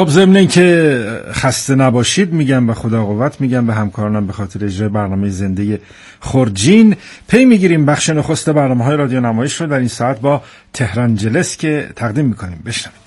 خب ضمن این که خسته نباشید میگم و خدا قوت میگم به همکارانم به خاطر اجرای برنامه زنده خورجین. پی میگیریم بخش نخست برنامه‌های رادیو نمایش رو در این ساعت با تهران جلس که تقدیم میکنیم. بشنوید.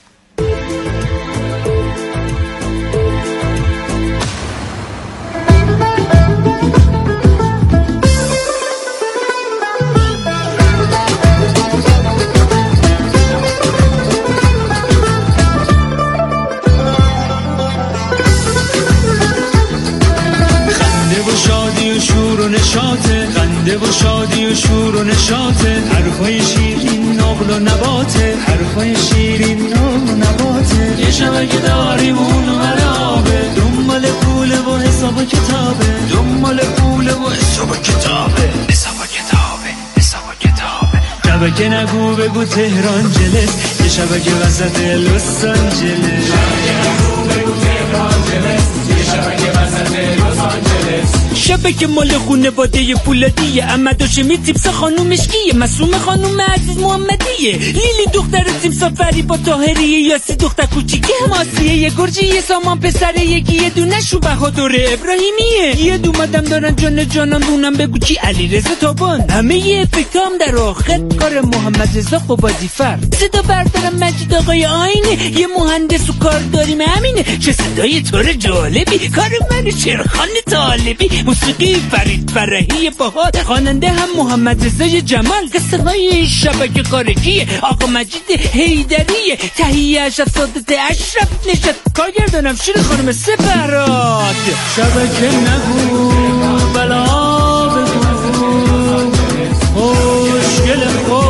خنده و شادی و شور و نشاطه، حرفای شیرین نقل و نباته، حرفای شیرین نقل و نباته. یه شبه که داریم اون مرابه، دنبال پوله و حساب و کتابه، دنبال پوله و حساب و کتابه، حساب و کتابه، حساب و کتابه. شبه که نگو بگو تهران جلس، یه شبه که وسط لس آنجلس، شبه که نگو بگو تهران جلس، یه شبه که وسط لس آنجلس. شبه که مال خونه باده فولادیه، احمد هاشمی تیپس خانومش کیه، مسوم خانوم عزیز محمدیه، لیلی دختر تیم سافری با طاهریه، یاسی دختر کوچیکه ماسیه، یه گرجی یه سامان پسره، یکی یه دونه شو بهادر ابراهیمیه، یه دومدم دارن جان جانم دونم بگو چی علیرضا تابان، همه یه افکتام در آخر کار محمد رضا قبادی فر، صدا بردارم مجید آقای آینه، یه مهندس و کار داریم همینه، چه صدای طور جالبی، کار من چرخان طالبی، موسیقی فرید فرحی باحال، خواننده هم محمد رضای جمال، قصه های شبکه خارجیه، آقا مجید حیدریه، تهیه اشرف سادت اشرف نشد، کارگردانم شیر خانم سپراد. شبکه نگو بلا بگو، خوشگل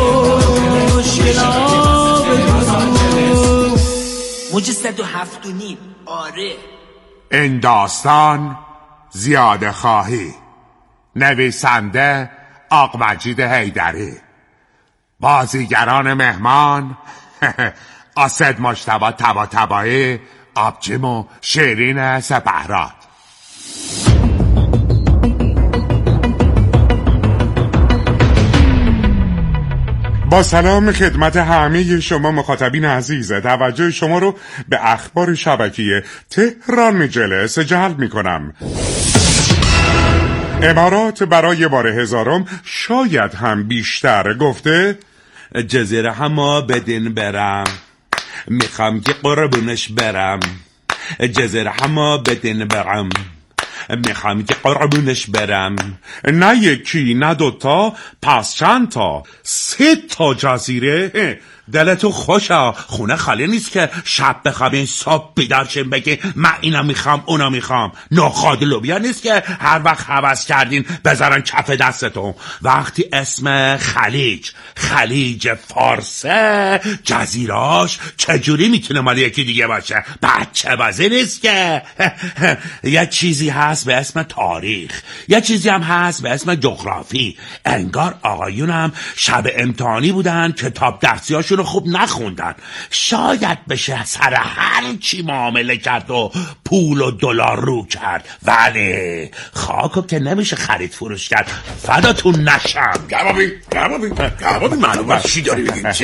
خوشگلا بگو، موج 107.5. آره این داستان زیاده خواهی، نویسنده آقا مجید حیدری، بازیگران مهمان اسد مجتبی طباطبایی، آبجیم و شیرین سپهراد. با سلام خدمت همه شما مخاطبین عزیز، توجه شما رو به اخبار شبکه‌ای تهران جلس جلب می‌کنم. امارات برای بار هزارم شاید هم بیشتر گفته جزیره همه بدین برم، میخوام که قربونش برم، جزیره همه بدین برم، میخوام که قربونش برم. نه یکی نه دوتا، پس چند تا؟ 3 تا جزیره. دلتو خوشا، خونه خالی نیست که شب بخوابین صبح بیدار شین بگی من اینا میخوام اونا میخوام. نخود لوبیا نیست که هر وقت هوس کردین بذارن کف دستتون. وقتی اسم خلیج فارسه، جزیراش چجوری میتونه مال یکی دیگه باشه؟ بچه بازی نیست که. یه چیزی هست به اسم تاریخ، یه چیزی هم هست به اسم جغرافی. انگار آقایونم شب امتحانی بودن، کتاب درسیاشون رو خوب نخوندن. شاید بشه سر هر چی معامله کرد و پول و دلار رو کرد، ولی خاکو که نمیشه خرید فروش کرد. فداتون نشم. گربابی معلومه چی داری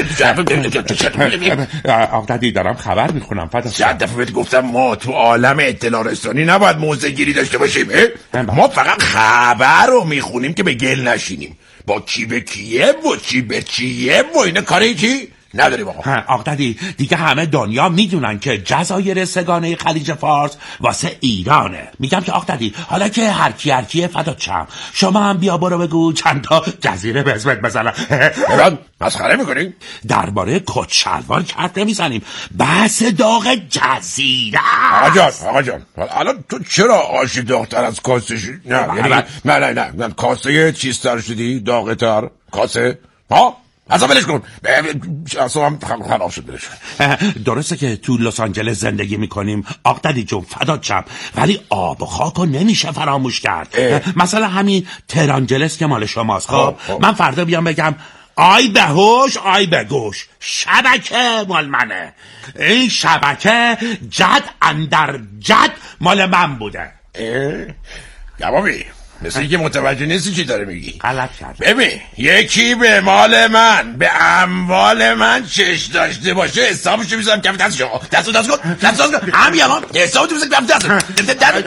بگی؟ آقدادی دارم خبر میخونم. چند دفعه بهت گفتم ما تو عالم اطلاع رسانی نباید موضع گیری داشته باشیم. ما فقط خبر رو میخونیم که به گل نشینیم. با کی به کیه و چی به چیه و اینه کاری چی نداریم. آقدادی دیگه همه دنیا میدونن که جزایر سگانه خلیج فارس واسه ایرانه. میگم که آقدادی حالا که هر کیه فدات شم، شما هم بیا برو بگو چند تا جزیره به اسمت بزنم. مسخره میکنیم؟ درباره کت شلوار کرد نمیزنیم، بحث داغ جزیره. آقا جان الان تو چرا عاشق داغتر از کاسه شدی؟ نه کاسه چیزتر شدی؟ داغتر کاسه؟ ها؟ اصلا بلش کن، اصلا هم خراب شد بلش. درسته که تو لس آنجلس زندگی میکنیم آقدادی جون فدات شم، ولی آب و خاکو نمیشه فراموش کرد. مثلا همین تهران جلس که مال شماست. خب من فردا بیام بگم آی به هوش آی به گوش، شبکه مال منه. این شبکه جد اندر جد مال من بوده. گبابی مثل اینکه متوجه نیستی چی داره میگی. غلط کرد. ببین یکی به مال من به اموال من چش داشته باشه حسابشو میذارم کف دست شما. دست کن همین الان حسابتو میذارم کف دست.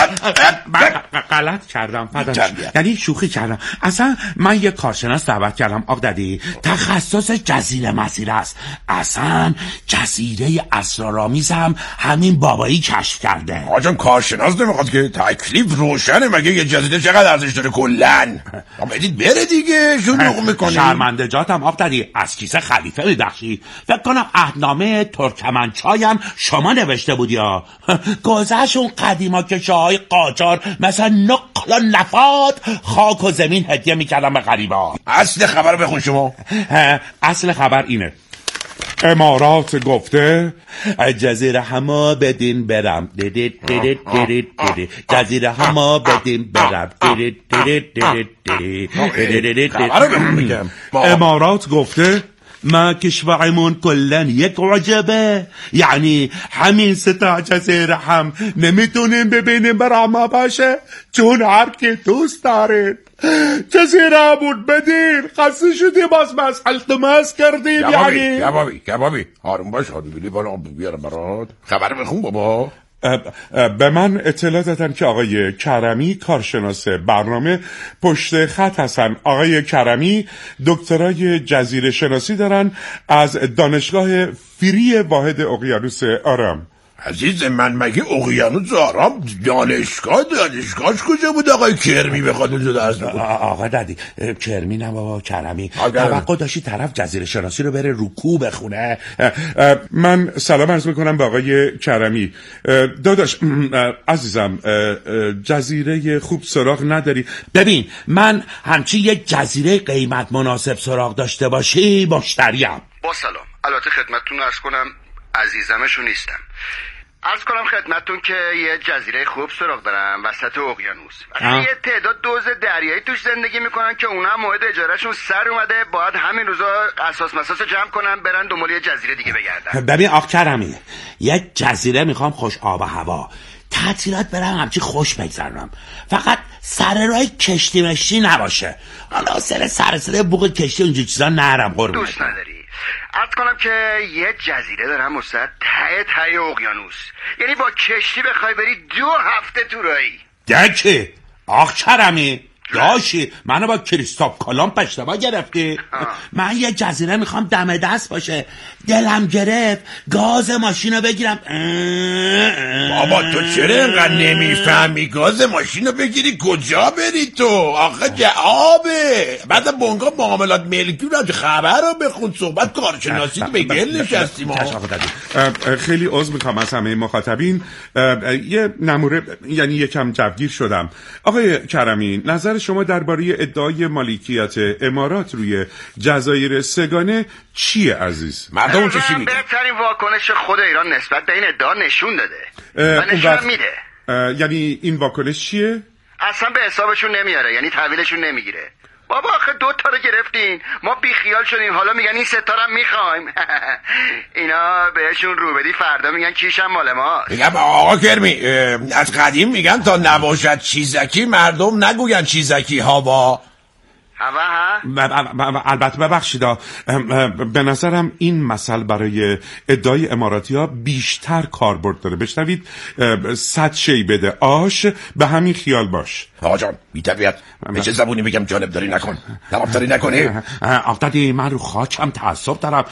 غلط کردم فداش. یعنی شوخی کردم. اصلا من یه کارشناس دعوت کردم آقا ددی، تخصص جزیره مسیر است. اصلا جزیره اسرارآمیزم همین بابایی کشف کرده. آقا جان کارشناس نمیخواد که تکلیف روشنه. مگه یه جزیره چقدر ارزش داره کلن؟ بدید بره دیگه شلوغ میکنی. شرمنده جاتم آقا ددی، از کیسه خلیفه میبخشی. فکر کنم عهدنامه ترکمنچایم شما نوشته بودی ها. گذشون قدیما کشاهای قاجار مثلا نقل و نفات خاک و زمین هدیه میکردم به غریبا. اصل خبر بخون شما. اصل خبر اینه: امارات گفته جزیره همه بدین برم جزیره همه بدین برم. امارات گفته ما کشورمون کلن یک عجبه، یعنی همین 3 جزیره هم نمیتونیم ببینیم برای ما باشه چون هر کی دوست داره جزیره بود بدین. خسته شدیم باز التماس کردیم. یعنی کبابی آروم باش بیلی بالا بیارم برات. خبر بخون بابا. به من اطلاع دادن که آقای کرمی کارشناس برنامه پشت خط هستن. آقای کرمی دکترای جزیره شناسی دارن از دانشگاه فری واحد اقیانوس آرام. عزیز من مگه اقیانوس آرام دانشگاهش کجا بود آقای کرمی بخواد اونجا درس بکنه؟ آقا ددی کرمی نه بابا کرمی. توقع داشتی طرف جزیره شناسی رو بره رکوع بخونه. من سلام عرض میکنم به آقای کرمی. داداش عزیزم جزیره خوب سراغ نداری؟ ببین من همچی یه جزیره قیمت مناسب سراغ داشته باشی مشتریم. با سلام. البته خدمتتون عرض کنم عزیزمشو نیستم. عرض کنم خدمتتون که یه جزیره خوب سراغ دارم وسط اقیانوس. یه تعداد دوز دریایی توش زندگی میکنن که اونا موعد اجارهشون سر اومده، باید همین روزا اساس مساس جمع کنن برن دنبال یه جزیره دیگه بگردن. ببین آقا کرمی، یه جزیره میخوام خوش آب و هوا، تعطیلات برم همچی خوش بگذرونم، فقط سر راه کشتی مشتی نباشه. حالا سر بوق کشتی اونجور چیزا نرم قربونت. دوست نداری؟ عرض کنم که یه جزیره دارم مستعد ته اقیانوس، یعنی با کشتی بخوای بری 2 هفته تو راهی. دکه آخ کرمی داشی منو با کریستوف کلمب اشتباه گرفتی. من یه جزیره میخوام دم دست باشه، دلم گرفت گاز ماشینو بگیرم. بابا تو چرا اینقدر نمیفهمی؟ گاز ماشینو بگیری کجا بری تو؟ آخه جوابه بعد بونگا معاملات ملکی رو خبر رو بخون، صحبت کارشناسی به گل نشستیم. خیلی عذر میخوام از همه مخاطبین، یه نموره یعنی یکم جوگیر شدم. آقای کرمی نظر شما درباره ادعای مالکیت امارات روی جزایر سگانه چیه عزیز؟ مردم چی میگن؟ بهترین واکنش خود ایران نسبت به این ادعا نشون داده و نشون میده. یعنی این واکنش چیه؟ اصلا به حسابشون نمیاره، یعنی تحویلشون نمیگیره. بابا آخه 2 تا رو گرفتین، ما بیخیال شدیم، حالا میگن این 3 تا رو میخوایم. اینا بهشون رو بدی فردا میگن کیشم مال ما. میگم آقا کرمی از قدیم میگن تا نباشد چیزکی مردم نگوین چیزکی هوا. البته ببخشید به نظرم این مسئله برای ادعای اماراتی ها بیشتر کاربرد داره. بشنوید 100 شی بده آش به همین خیال باش. آقا جان بی‌تربیت به چه زبونی بگم جانبداری نکن، طرفداری نکنی. آقا من رو خاکم تعصب دارم.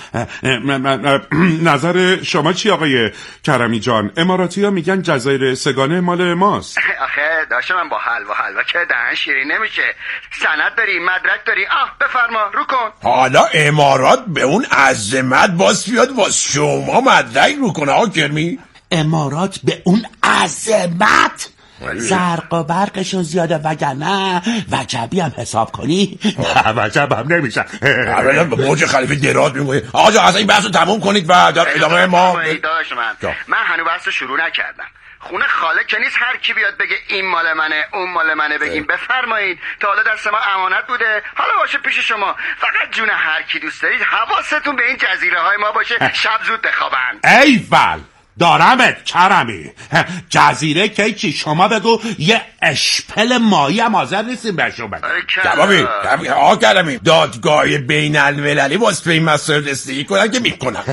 نظر شما چی آقای کرمی جان؟ اماراتی ها میگن جزایر سگانه مال ماست. آخه داشتم من با حلوا که دهن شیرین نمیشه. سند داری، مدرک داری، بفرما رو کن. حالا امارات به اون عظمت باز بیاد واس شما مدرک رو کنه آقا کرمی؟ امارات به اون عظمت زرق و برقشون زیاده وگرنه وجبی هم حساب کنی وجب هم نمیشه. اولا به موج خلیفه درات میگوی. آقا جا اصلا این بحث رو تموم کنید و در ادامه ما. من هنوز بحث رو شروع نکردم. خونه خاله که نیست هر کی بیاد بگه این مال منه اون مال منه بگیم بفرمایید. تا حالا دست ما امانت بوده، حالا باشه پیش شما. فقط جون هر کی دوست دارید حواستون به این جزیره های ما باشه، شب زود بخوابن. ایول دارمت کرمی. جزیره که چی؟ شما بگو یه اشپل ماهی هم حاضر نیستیم بهشون بگو. جوابی آقا کرمی، دادگاه بین المللی واسه این مسائل رسیدگی کنن که میکنن.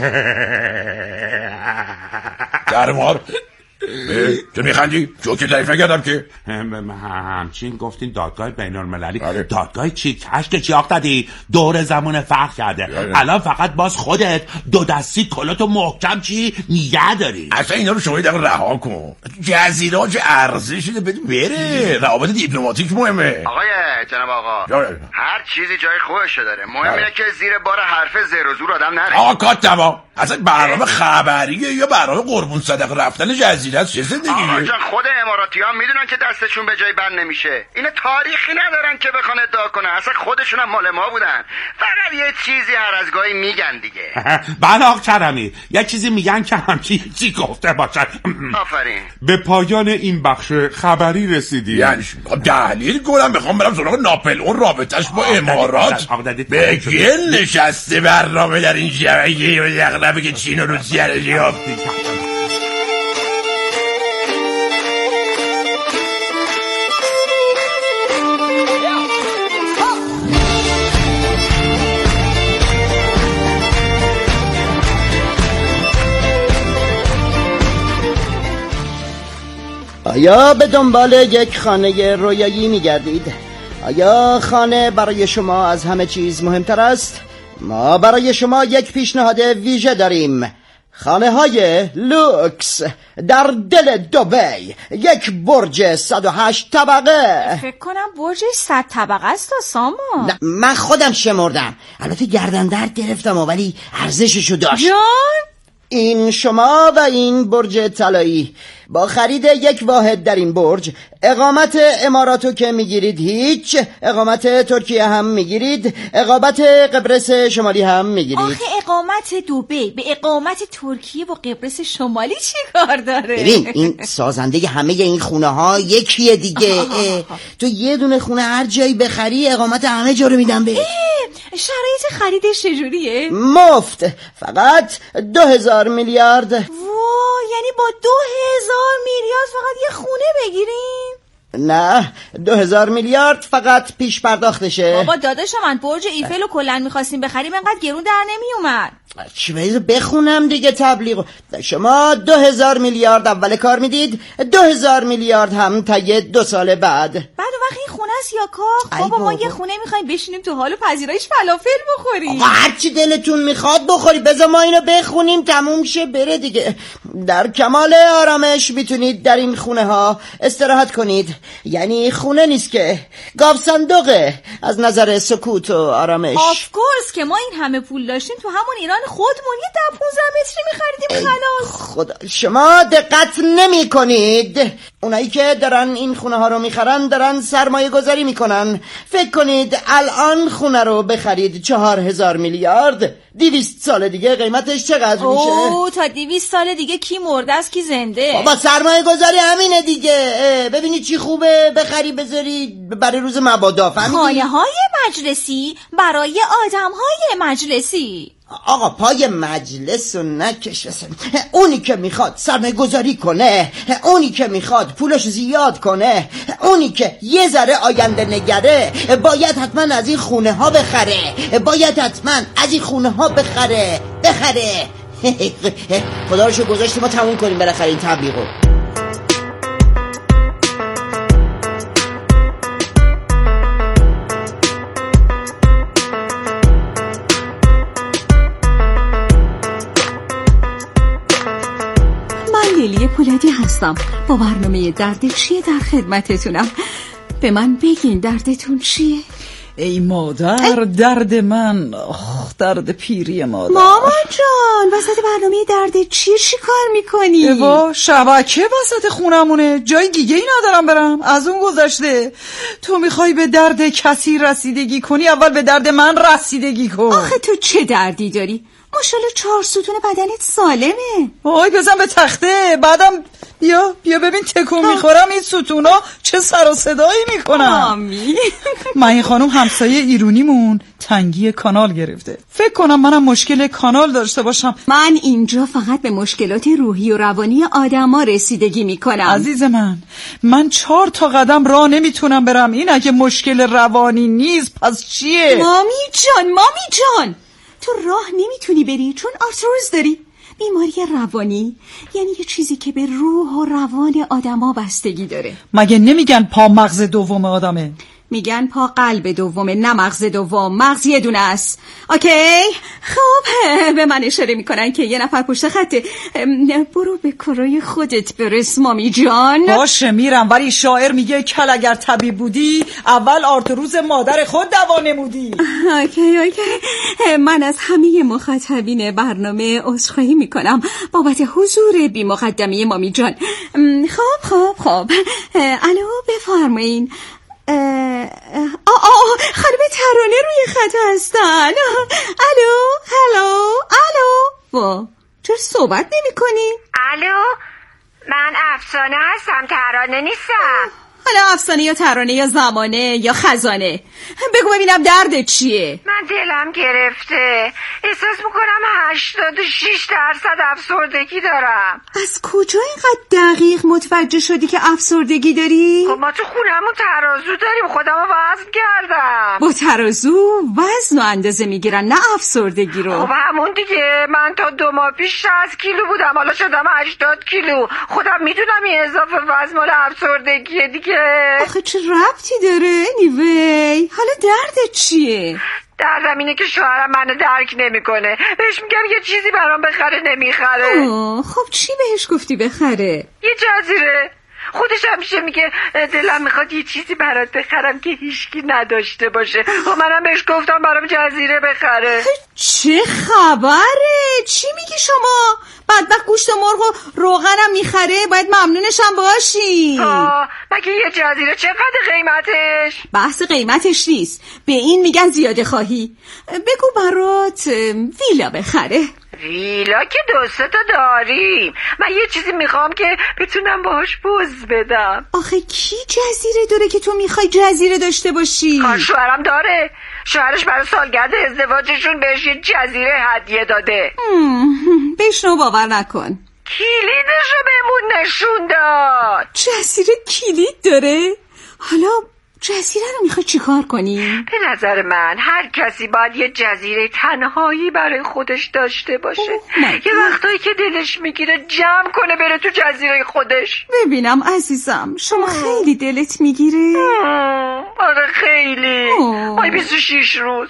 درمار چون میخندی؟ جوکی تعریف نکردم که همچین گفتین دادگاه بین المللی. دادگاه چی؟ کشک چی آق دادی؟ دور زمان فرق کرده. الان فقط باز خودت دو دستی کلاتو محکم چی نگه داری. اصلا اینا رو شما یه دقیقه رها کن. جزیره ها چه ارزشی شده بدون بره. روابط دیپلماتیک مهمه. آقای جناب آقا هر چیزی جای خودشو داره. مهم اینه که زیر بار حرف زیر و زور آدم نره. آقا کاتبا اصلا برنامه خبریه یا برنامه قربون صدقه رفتن جزیره است؟ چه زندگیه؟ آقا جان خود اماراتی ها میدونن که دستشون به جای بند نمیشه. اینا تاریخی ندارن که بخوان ادعا کنن. اصلا خودشون هم مال ما بودن. فقط یه چیزی هر از گاهی میگن دیگه. بله آقا کرمی یه چیزی میگن که همچی چی گفته باشن. آفرین. به پایان این بخش خبری رسیدیم. یعنی دلیل کنم میخوام برم سراغ ناپلئون رابطش با امارات. به گل نشسته برنامه در این شبکه و یقربه که چین و روسیه رو یافتی. آیا به دنبال یک خانه رویایی می‌گردید؟ آیا خانه برای شما از همه چیز مهمتر است؟ ما برای شما یک پیشنهاد ویژه داریم. خانه‌های لوکس در دل دبی، یک برج 108 طبقه. فکر کنم برج 100 طبقه است سامان. نه من خودم شمردم، البته گردن درد گرفتم ولی ارزششو داشت. جان این شما و این برج طلایی. با خرید یک واحد در این برج اقامت اماراتو که میگیرید هیچ، اقامت ترکیه هم میگیرید، اقامت قبرس شمالی هم میگیرید. آخه اقامت دبی به اقامت ترکیه و قبرس شمالی چی کار داره؟ ببین این سازنده همه این خونه ها یکیه دیگه. تو یه دونه خونه هر جایی بخری اقامت همه جا رو میدن به. شرایط خریدش چجوریه؟ مفت، فقط 2000 میلیارد. وای یعنی با 2000 میلیارد فقط یه خونه بگیریم؟ نه 2000 میلیارد فقط پیش پرداختشه. بابا داداش من برج ایفل رو کلن میخواستیم بخریم انقدر گرون در نمیومد. چی باید بخونم دیگه تبلیغ. شما 2000 میلیارد اول کار میدید، 2000 میلیارد هم تا 2 سال بعد. بعد وقت این خونه است یا کاخ؟ بابا ما یه خونه میخوایم بشینیم تو حال و پذیرایش فلافل بخوریم. آقا هرچی دلتون میخواد بخوری، بذار ما اینو بخونیم تموم شه بره دیگه. در کمال آرامش میتونید در این خونه ها استراحت کنید. یعنی خونه نیست که، گاو صندوقه از نظر سکوت و آرامش. آف کورس که ما این همه پول داشتیم تو همون ایران خودمون یه 10-15 متری میخریدیم خلاص. خدا شما دقت نمی کنید. اونایی که دارن این خونه ها رو میخرن دارن سرمایه گذاری میکنن. فکر کنید الان خونه رو بخرید 4000 میلیارد، 200 سال دیگه قیمتش چقدر میشه؟ اوه تا 200 سال دیگه کی مرده است کی زنده؟ بابا سرمایه گذاری همینه دیگه. ببینید چی خوبه بخری بذاری برای روز مبادا. خانه های مجلسی برای آدم های مجلسی. آقا پای مجلس و نکش. اونی که میخواد سرمایه گذاری کنه، اونی که میخواد پولش زیاد کنه، اونی که یه ذره آینده نگره باید حتما از این خونه ها بخره. باید حتما از این خونه ها بخره. خدا رو شکر گذاشتیم ما تموم کنیم بالاخره این تبلیغو. لیلی پولادی هستم با برنامه درد چیه در خدمتتونم. به من بگین دردتون چیه؟ ای مادر درد من درد پیری مادر. مامان جان وسط برنامه درد چیه چی کار میکنی؟ ایوا شبکه وسط خونمونه، جای دیگه ای ندارم برم. از اون گذشته تو میخوای به درد کسی رسیدگی کنی، اول به درد من رسیدگی کن. آخه تو چه دردی داری؟ ماشاءالله 4 ستون بدنت سالمه. وای بزن به تخته، بعدم بیا ببین تکون میخورم این ستونا چه سر و صدایی میکنن. مامی من این خانم همسایه ایرونیمون تنگی کانال گرفته. فکر کنم منم مشکل کانال داشته باشم. من اینجا فقط به مشکلات روحی و روانی آدما رسیدگی میکنم. عزیز من 4 تا قدم راه نمیتونم برم. این اگه مشکل روانی نیست پس چیه؟ مامی جان تو راه نمیتونی بری چون آرتروز داری. بیماری روانی یعنی یه چیزی که به روح و روان آدما بستگی داره. مگه نمیگن پا مغز دوم آدمه؟ میگن پا قلب دومه نه مغز دوم. مغز یه دونه است. اوکی خب به من اشاره میکنن که یه نفر پشت خطه. برو به کارای خودت برس مامی جان. باشه میرم، ولی شاعر میگه کل اگر طبیب بودی اول آرتروز مادر خود دوا نمودی. اوکی من از همه مخاطبین برنامه عذرخواهی میکنم بابت حضور بی مقدمه مامی جان. خب الو بفرمایین. خانم ترانه روی خط هستن. الو چرا صحبت نمی کنی؟ الو من افسانه هستم، ترانه نیستم. حالا افسانه یا ترانه یا زمانه یا خزانه، بگو ببینم دردت چیه؟ من دلم گرفته، احساس میکنم 86% افسردگی دارم. از کجا اینقدر دقیق متوجه شدی که افسردگی داری؟ خب ما تو خونمون ترازو داریم، خودمو وزن کردم. با ترازو وزن و اندازه میگیرن نه افسردگی رو. خب همون دیگه، من تا 2 ماه پیش 60 کیلو بودم، حالا شدم 80 کیلو. خودم میدونم این اضافه وزن مال افسردگیه دیگه. آخه چه ربطی داره؟ anyway حالا دردت چیه؟ دردم اینه که شوهرم منو درک نمیکنه. بهش میگم یه چیزی برام بخره نمیخره. خب چی بهش گفتی بخره؟ یه جزیره. خودش همیشه میگه دلم میخواد یه چیزی برات بخرم که هیچکی نداشته باشه. و منم بهش گفتم برام جزیره بخره. چه خبره؟ چی میگی شما؟ بدبخت گوشت و مرغ و روغنم میخره، باید ممنونشم باشی. مگه یه جزیره چقدر قیمتش؟ بحث قیمتش نیست، به این میگن زیاده خواهی. بگو برات ویلا بخره. ویلا که 2-3 تا داریم. من یه چیزی میخوام که بتونم باهاش پوز بدم. آخه کی جزیره داره که تو میخوای جزیره داشته باشی؟ شوهرم داره. شوهرش برای سالگرد ازدواجشون بهش یه جزیره هدیه داده. بشنو باور نکن. کلیدشو بهمون نشون داد. جزیره کلید داره؟ حالا جزیره رو میخوای چیکار کنی؟ به نظر من هر کسی باید یه جزیره تنهایی برای خودش داشته باشه. یه وقتایی که دلش میگیره جمع کنه بره تو جزیره خودش. ببینم عزیزم شما خیلی دلت میگیره؟ آره خیلی. مای 26 روز.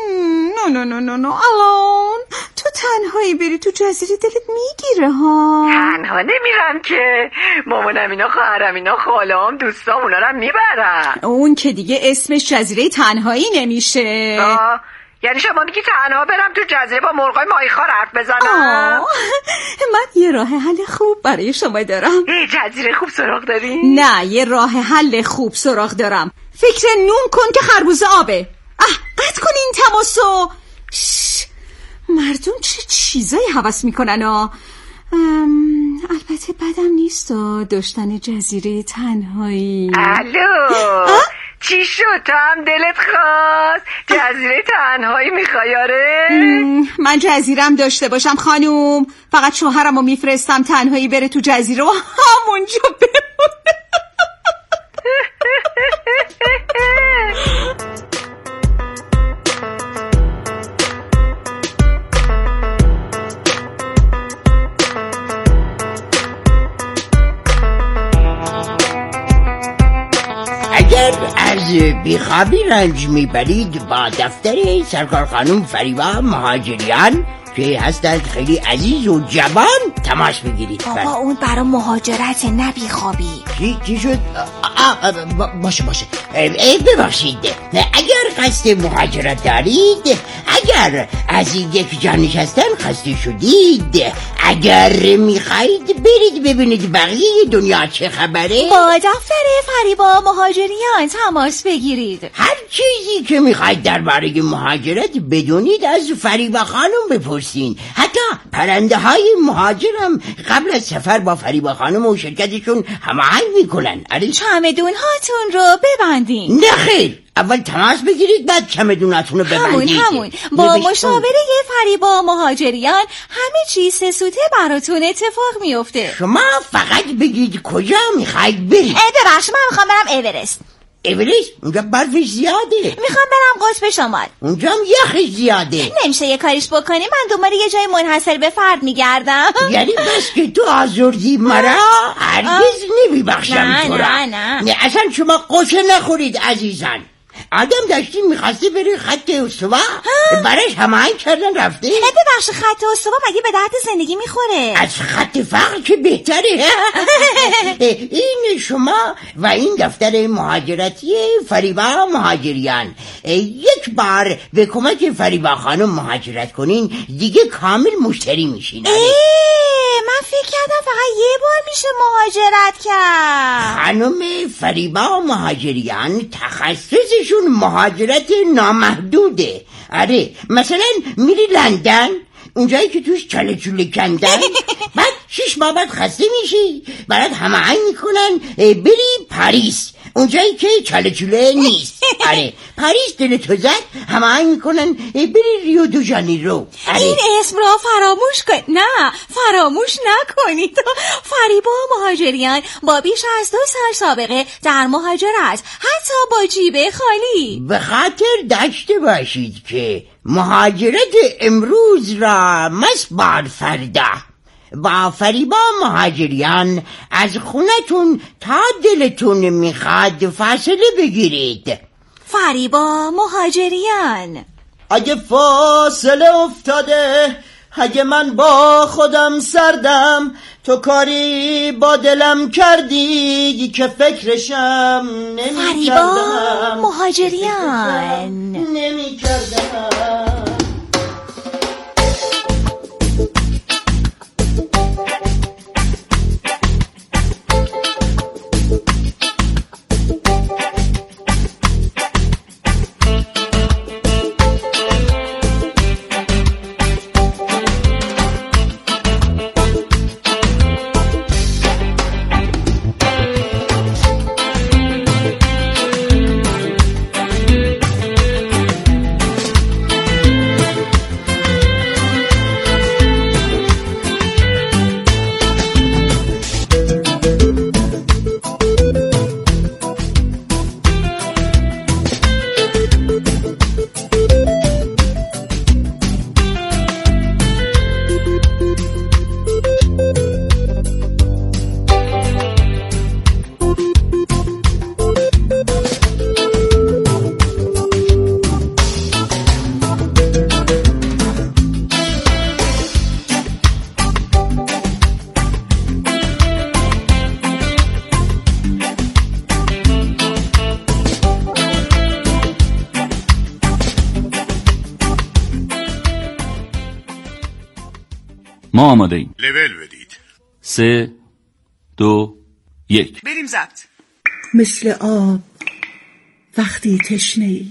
نه الان تو تنهایی بری تو جزیره دلت میگیره ها. تنها نمیرم که، مامانم اینا خواهرم اینا خاله‌ام دوستام اونا رو میبرن. اون که دیگه اسمش جزیره تنهایی نمیشه. یعنی شما میگی تنها برم تو جزیره با مرغای ماهیخوار حرف بزنم؟ من یه راه حل خوب برای شما دارم. جزیره خوب سراغ داری؟ نه یه راه حل خوب سراغ دارم. فکر نون کن که خربوزه آبه. قطع کن این تماسو. مردم چه چیزایی هوس میکنن البته بدم نیست داشتن جزیره تنهایی. الو چی شد؟ تو هم دلت خواست جزیره تنهایی میخوای؟ آره من جزیرم داشته باشم خانوم، فقط شوهرمو میفرستم تنهایی بره تو جزیره و همونجا بمونه. اگر از بیخوابی رنج میبرید با دفتر سرکار خانم فریبا مهاجریان که هستند خیلی عزیز و جوان تماس بگیرید. بابا اون برای مهاجرت نه بیخوابی. چی شد؟ باشه ببخشید. اگر قصد مهاجرت دارید، اگر از یک جا نشستن خسته شدید، اگر میخواید برید ببینید بقیه دنیا چه خبره، با دفتر فریبا مهاجریان تماس بگیرید. هر چیزی که میخواید درباره مهاجرت بدونید از فریبا خانم بپرسین. حتی پرنده های مهاجرم قبل از سفر با فریبا خانم و شرکتشون هماهنگ میکنن. چمدون هاتون رو ببندین. نه خیر، اول تماس بگیرید بعد چمدوناتون رو ببندید. همون با مشاوره فریبا مهاجریان همه چیز سسوته براتون اتفاق میفته. شما فقط بگید کجا میخواید برید. ببخش، من میخوام برم اورست. اورست؟ اونجا برفش زیاده. میخوام برم قطب شمال. اونجا هم یخش زیاده. نمیشه یه کاریش بکنی؟ من دنبال یه جای منحصر به فرد میگردم. یعنی بس که تو آزردی مرا هرگز نمیبخشم تو را. نه اصلا شما قصه نخورید عزیزان. آدم داشتی میخواسته بره خط استوا، براش هماهنگ کردن رفته. ببخش، خط استوا مگه به درد زندگی میخوره؟ از خط فقر که بهتره. این شما و این دفتر مهاجرتی فریبا مهاجریان. یک بار به کمک فریبا خانم مهاجرت کنین دیگه کامل مشتری میشین. من فکر کردم فقط یه بار میشه مهاجرت کرد. خانم فریبا مهاجریان تخصصشون مهاجرت نامحدوده. آره، مثلا میری لندن، اونجایی که توش چاله چوله کندن، بعد 6 ماه بعد خسته میشی، برات هماهنگ میکنن بری پاریس، اونجایی که چاله چوله نیست. آره، پاریس دل تو زد، هماهنگ میکنن بری ریو دو ژانیرو. این اسم را فراموش کن. نه، فراموش نکنید. فریبا مهاجریان با بیش از 2 سال سابقه در مهاجرت، حتی با جیب خالی. به خاطر داشته باشید که مهاجرت امروز را مسبار فردا. با فریبا مهاجریان از خونتون تا دلتون میخواد فاصله بگیرید. فریبا مهاجریان. اگه فاصله افتاده، اگه من با خودم سردم، تو کاری با دلم کردی که فکرشم نمی کردم. فریبا مهاجریان. نمی کردم. ما آماده ایم. لول بدید. 3 2 1 بریم ضبط. مثل آب وقتی تشنه‌ای،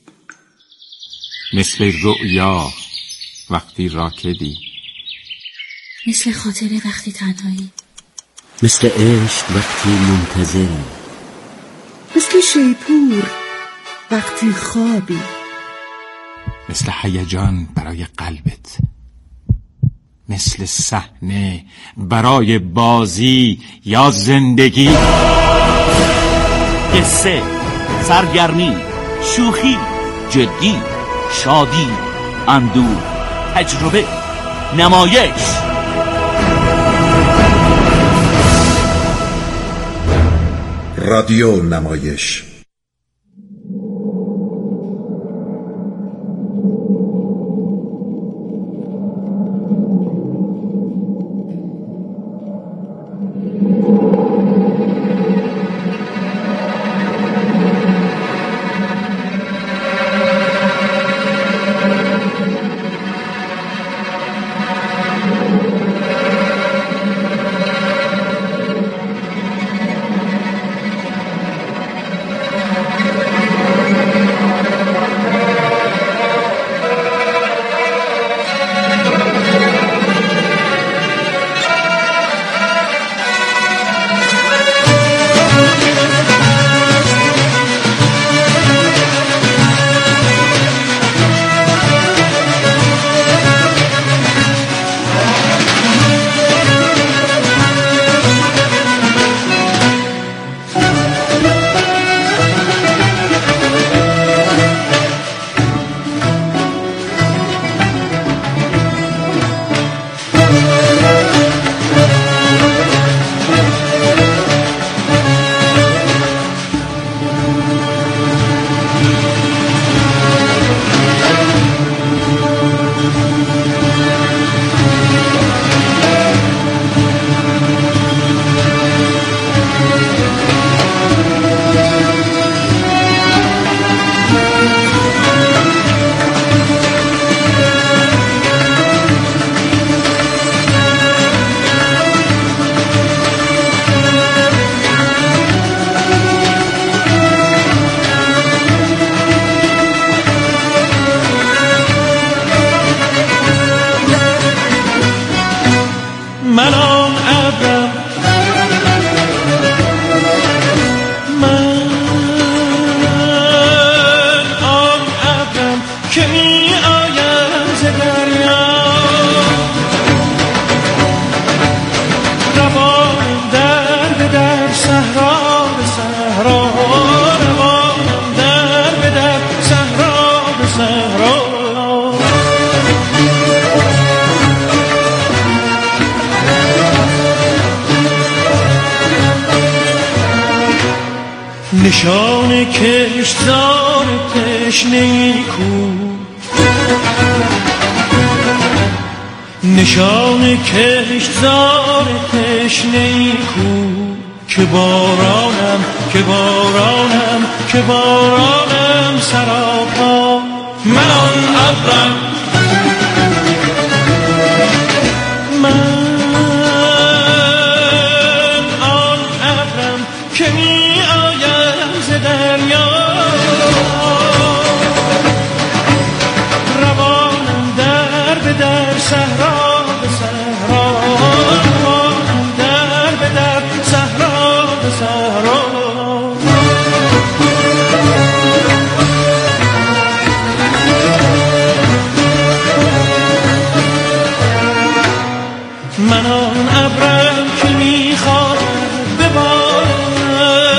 مثل رؤیا وقتی راکدی، مثل خاطره وقتی تنهایی، مثل عشق وقتی منتظری، مثل شیپور وقتی خوابی، مثل هیجان برای قلبت، مثل صحنه برای بازی یا زندگی. قصه، سرگرمی، شوخی، جدی، شادی، اندوه، تجربه، نمایش. رادیو نمایش. دریا روانم در به در صحرا به صحرا روانم در به در صحرا به صحرا نشان کشتزار تشنه‌ای کو نشان کشتزار تشنه‌ای کو که بارانم که بارانم که بارانم سراپا من آن ابرم من آن ابرم که می آیم ز دریا روانم در به در صحرا به صحرا روانم در به در صحرا به صحرا من آن ابرم که میخواد ببارد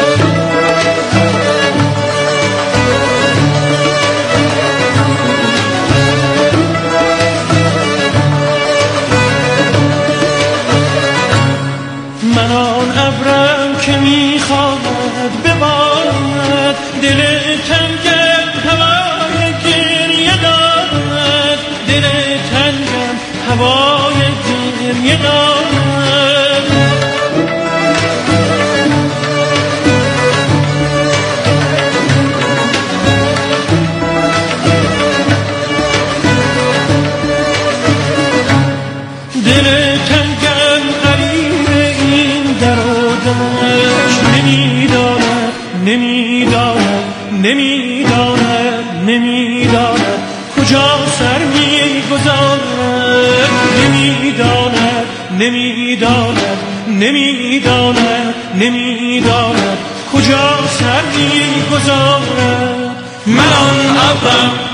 من آن ابرم که میخواد ببارد دل تنگم هوای گریه دارد دل تنگم هوای گریه دارد دل تنگم غریب این در و دشت نمیداند نمیداند نمیداند نمیداند کجا سر میگذارد نمیداند نمیداند نمیداند نمیداند کجا سر میگذارد من آن ابرم